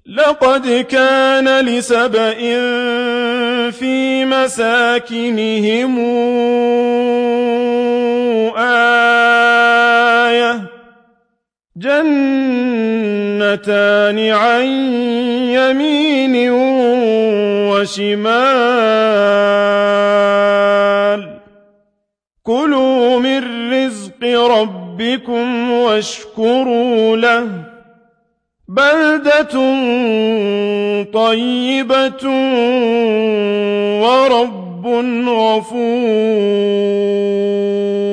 لقد كان لسبإ في مساكنهم آية جنتان عن يمين وشمال كلوا من رزق ربكم واشكروا له بلدة طيبة ورب غفور